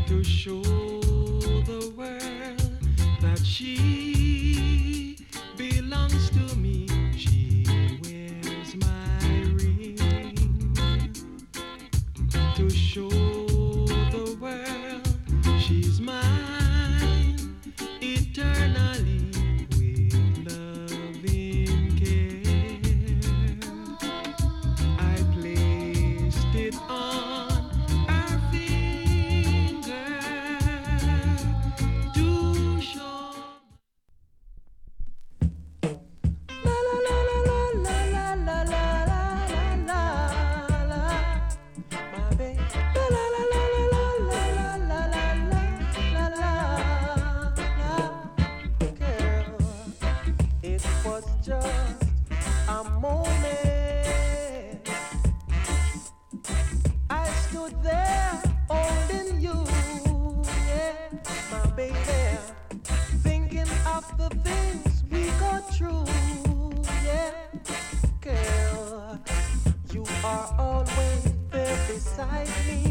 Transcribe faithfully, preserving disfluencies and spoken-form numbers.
to show the world that she belongs to me. She wears my ring to show the world she's mine eternally with loving care. I placed it on her finger to show. La la la la la la la la la la la, my baby. La la la la la la la la la la la, girl. It was just a moment. I stood there holding you, yeah, my baby, thinking of the things we go through, yeah, girl. You are always there beside me.